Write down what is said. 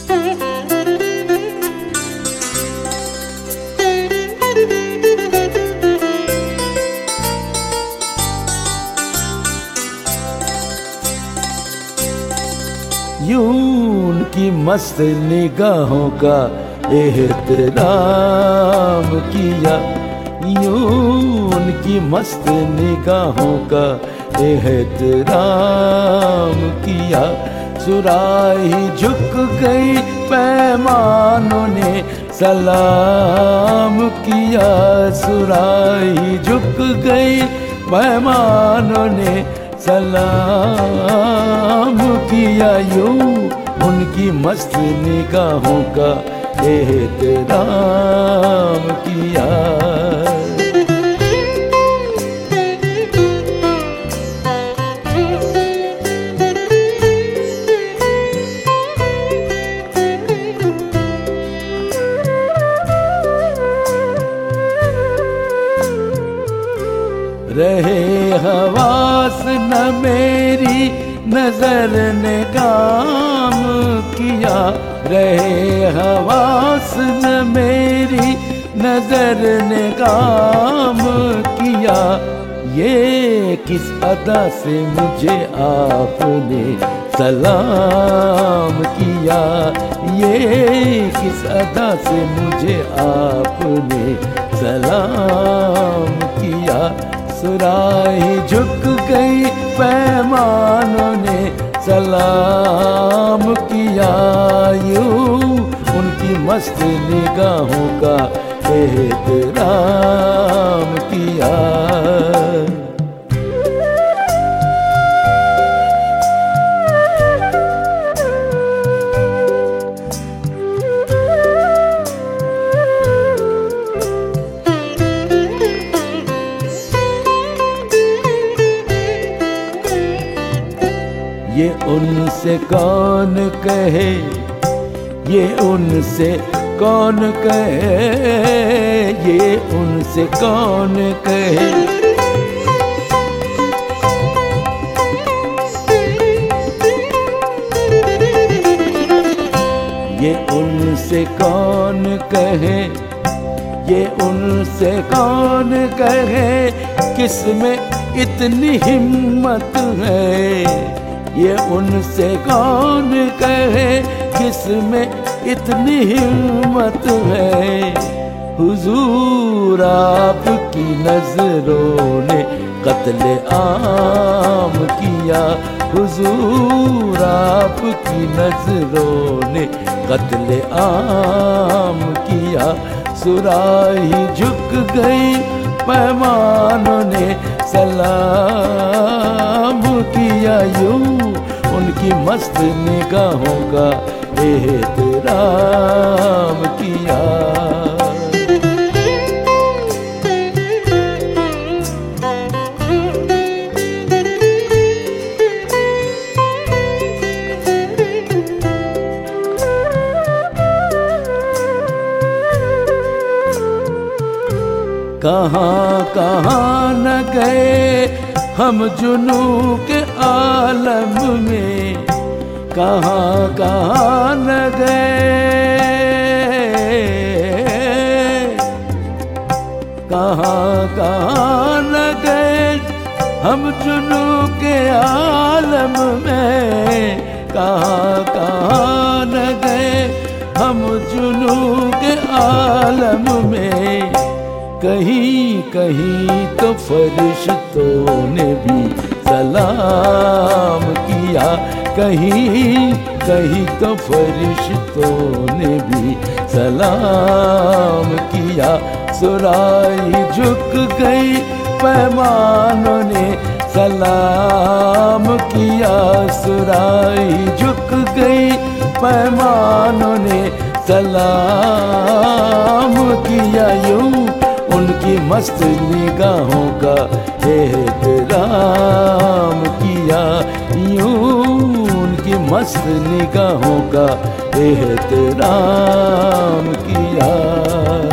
यूं उनकी मस्त निगाहों का एहतराम किया, यूं उनकी मस्त निगाहों का एहतराम किया। सुराही झुक गई पैमानों ने सलाम किया, सुराही झुक गई पैमानों ने सलाम किया। यूं उनकी मस्त निगाहों का एहतराम किया। रहे हवास न मेरी नजर ने काम किया, रहे हवास न मेरी नजर ने काम किया। ये किस अदा से मुझे आपने सलाम किया, ये किस अदा से मुझे आपने सलाम किया। सुराही झुक गई पैमानों ने सलाम किया, यूं उनकी मस्त निगाहों का एहतराम किया। ये उनसे कौन कहे, ये उनसे कौन कहे, ये उनसे कौन कहे। ये उनसे कौन कहे, ये उनसे कौन कहे, किसमें इतनी हिम्मत है। ये उनसे कौन कहे, किसमें इतनी हिम्मत है। हुजूर आपकी नजरों ने कत्ले आम किया, हुजूर आपकी नजरों ने कत्ले आम किया। सुराही झुक गई पैमानों ने सलाम किया, यूं उनकी मस्त निगाहों का एहतराम किया। कहाँ कहाँ न गए हम जुनू के आलम में, कहाँ कहाँ न गए, कहाँ कहाँ न गए हम जुनू के आलम में, कहाँ कहाँ न गए हम जुनू के आलम में। कहीं कहीं तो फरिश्तों ने भी सलाम किया, कहीं कहीं तो फरिश्तों ने भी सलाम किया। सुराही झुक गई पैमानों ने सलाम किया, सुराही झुक गई पैमानों ने सलाम किया। यूं उनकी मस्त निगाहों का एहतराम किया, यूं उनकी मस्त निगाहों का एहतराम किया।